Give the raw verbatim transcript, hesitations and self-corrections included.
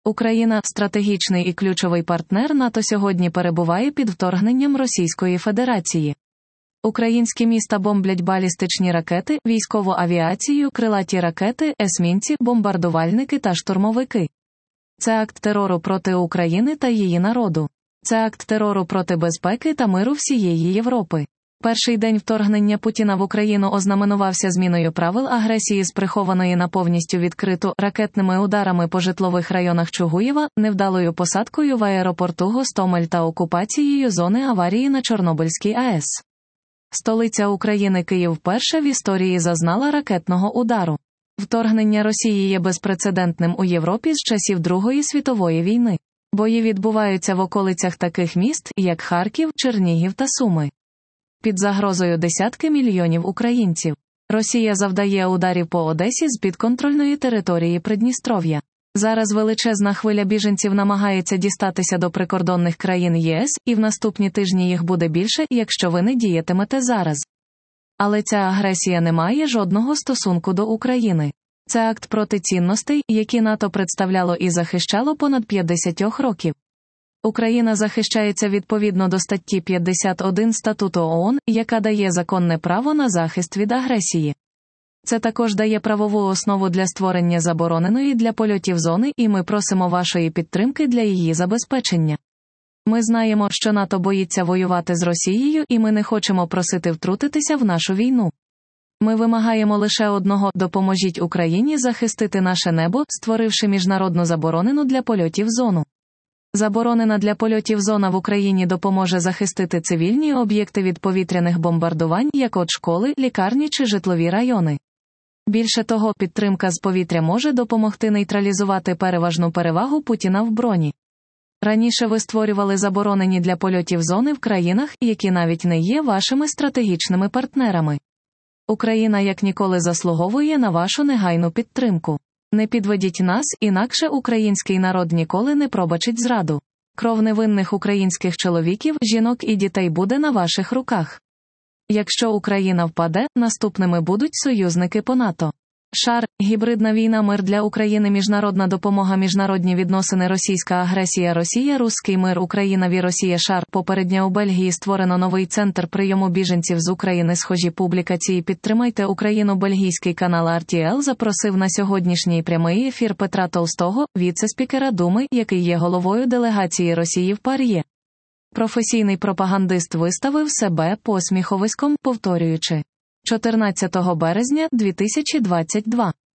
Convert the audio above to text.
Україна, стратегічний і ключовий партнер НАТО, сьогодні перебуває під вторгненням Російської Федерації. Українські міста бомблять балістичні ракети, військову авіацію, крилаті ракети, есмінці, бомбардувальники та штурмовики. Це акт терору проти України та її народу. Це акт терору проти безпеки та миру всієї Європи. Перший день вторгнення Путіна в Україну ознаменувався зміною правил агресії з прихованої на повністю відкриту ракетними ударами по житлових районах Чугуєва, невдалою посадкою в аеропорту Гостомель та окупацією зони аварії на Чорнобильській АЕС. Столиця України Київ вперше в історії зазнала ракетного удару. Вторгнення Росії є безпрецедентним у Європі з часів Другої світової війни. Бої відбуваються в околицях таких міст, як Харків, Чернігів та Суми. Під загрозою десятки мільйонів українців. Росія завдає ударів по Одесі з підконтрольної території Придністров'я. Зараз величезна хвиля біженців намагається дістатися до прикордонних країн ЄС, і в наступні тижні їх буде більше, якщо ви не діятимете зараз. Але ця агресія не має жодного стосунку до України. Це акт проти цінностей, які НАТО представляло і захищало понад п'ятдесят років. Україна захищається відповідно до статті п'ятдесят один Статуту ООН, яка дає законне право на захист від агресії. Це також дає правову основу для створення забороненої для польотів зони, і ми просимо вашої підтримки для її забезпечення. Ми знаємо, що НАТО боїться воювати з Росією, і ми не хочемо просити втрутитися в нашу війну. Ми вимагаємо лише одного – допоможіть Україні захистити наше небо, створивши міжнародну заборонену для польотів зону. Заборонена для польотів зона в Україні допоможе захистити цивільні об'єкти від повітряних бомбардувань, як от школи, лікарні чи житлові райони. Більше того, підтримка з повітря може допомогти нейтралізувати переважну перевагу Путіна в броні. Раніше ви створювали заборонені для польотів зони в країнах, які навіть не є вашими стратегічними партнерами. Україна як ніколи заслуговує на вашу негайну підтримку. Не підведіть нас, інакше український народ ніколи не пробачить зраду. Кров невинних українських чоловіків, жінок і дітей буде на ваших руках. Якщо Україна впаде, наступними будуть союзники по НАТО. Шар, гібридна війна, мир для України, міжнародна допомога, міжнародні відносини, російська агресія, Росія, руський мир, Україна, ві Росія, шар. Попередньо у Бельгії створено новий центр прийому біженців з України. Схожі публікації. Підтримайте Україну. Бельгійський канал ар ті ел запросив на сьогоднішній прямий ефір Петра Толстого, віце-спікера Думи, який є головою делегації Росії в ПАРЄ. Професійний пропагандист виставив себе посміховиськом, повторюючи: чотирнадцятого березня дві тисячі двадцять другого